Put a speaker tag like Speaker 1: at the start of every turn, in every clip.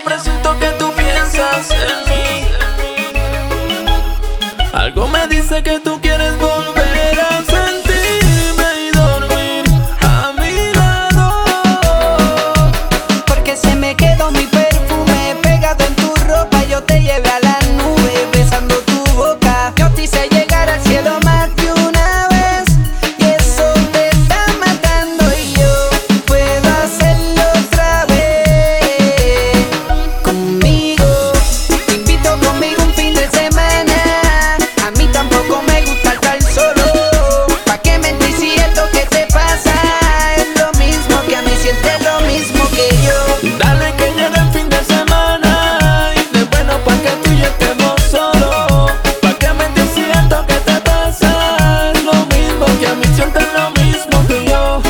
Speaker 1: presiento que tú piensas en mí. Algo me dice que tú quieres volver a sentirme y dormir a mi lado.
Speaker 2: Porque se me quedó mi perfume pegado en tu ropa. Yo te llevé a la nube besando tu boca. Yo te hice llegar al cielo más de una vez, y eso te está matando. Y yo puedo hacerlo otra vez conmigo. Te invito conmigo un fin de semana. A mí tampoco me gusta estar solo. ¿Pa' qué mentir si esto que te pasa es lo mismo que a mí? Sientes lo mismo que yo.
Speaker 1: Dale que llegue el fin de semana y de bueno pa' que tú y yo estemos solos. ¿Pa' qué mentir si esto que te pasa es lo mismo que a mí? Sientes lo mismo que yo.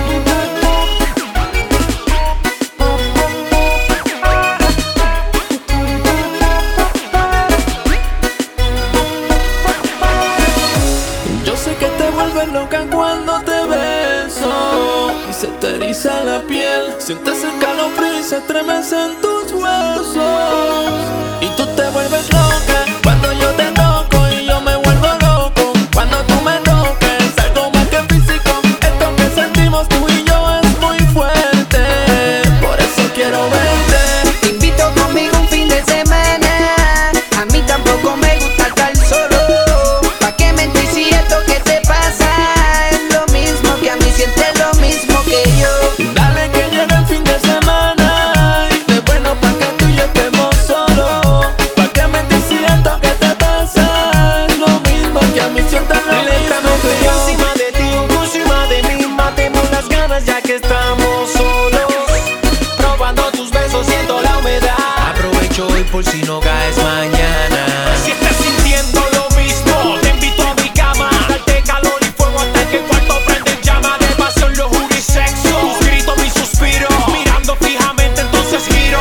Speaker 1: Yo sé que te vuelves loca cuando te beso y se te eriza la piel. Sientes el calofrío y se estremecen tus huesos. Y tú te vuelves loca cuando yo te toco y yo me vuelvo loco cuando tú me toques. Algo más que físico, esto que sentimos tú y yo es muy fuerte. Por eso quiero verte.
Speaker 2: Te invito conmigo un fin de semana. A mí tampoco me gusta estar solo. ¿Pa' qué mentir si esto que te pasa es lo mismo que a mí? Sientes lo mismo que yo.
Speaker 1: Dale que llegue el fin de semana y de bueno pa' que tú y yo estemos solos. ¿Pa' qué mentir si esto que te pasa es lo mismo que a mí? Sientes lo mismo que yo.
Speaker 3: Encima de ti, encima de mí, matemos las ganas ya que estamos solos. Probando tus besos, siento la humedad. Aprovecho hoy por si no caes mañana. Si estás sintiendo lo mismo, te invito a mi cama. Darte calor y fuego hasta que el cuarto prende en llama. De pasión, locura y sexo. Tus gritos, mis suspiros. Mirando fijamente, entonces giro.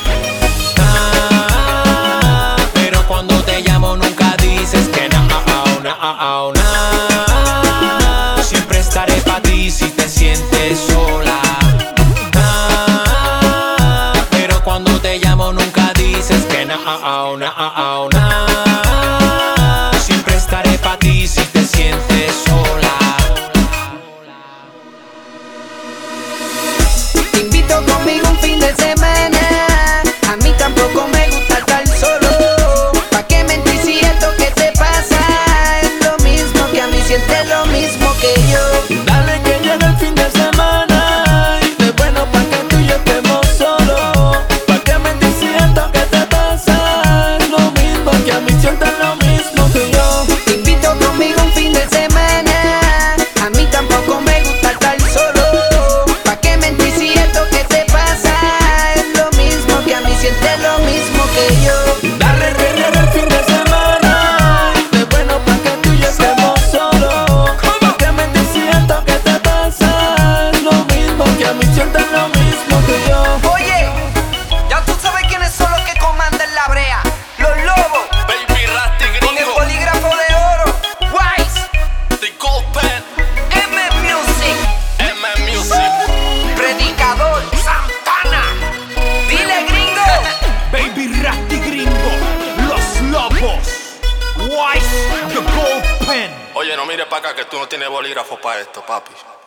Speaker 3: Pero cuando te llamo nunca dices que no. Siempre estaré pa' ti si te sientes sola. Pero cuando te llamo nunca dices que no. Siempre estaré pa' ti si te sientes sola.
Speaker 2: Te invito conmigo un fin de semana. A mí tampoco me gusta estar solo. ¿Pa' qué mentir si esto que te pasa es lo mismo que a mí? Sientes lo mismo que yo.
Speaker 1: Dale que llegue el fin de semana y de bueno pa' que tú y yo estemos solos. ¿Pa' qué mentir si esto que te pasa es lo mismo que a mí? Sientes lo mismo que yo.
Speaker 2: Te invito conmigo un fin de semana. A mí tampoco me gusta estar solo. ¿Pa' qué mentir si esto que te pasa es lo mismo que a mí? Sientes lo mismo que yo.
Speaker 1: Dale que llegue el fin de semana y de bueno pa' que tú y yo estemos solos. ¿Pa' qué mentir si esto que te pasa es lo mismo que a mí? Sientes lo mismo que yo.
Speaker 2: Oye, ya tú sabes quiénes son los que comandan la brea. Los lobos,
Speaker 4: Baby Rasty
Speaker 2: con el
Speaker 4: Gringo,
Speaker 2: bolígrafo de oro. Wise,
Speaker 4: The Gold Pen,
Speaker 2: M Music,
Speaker 4: M Music.
Speaker 2: Predicador, Santana. Dile gringo.
Speaker 3: Baby Rasty Gringo, Los Lobos, Wise, The Gold Pen.
Speaker 4: Oye, no mires para acá que tú no tienes bolígrafo para esto, papi.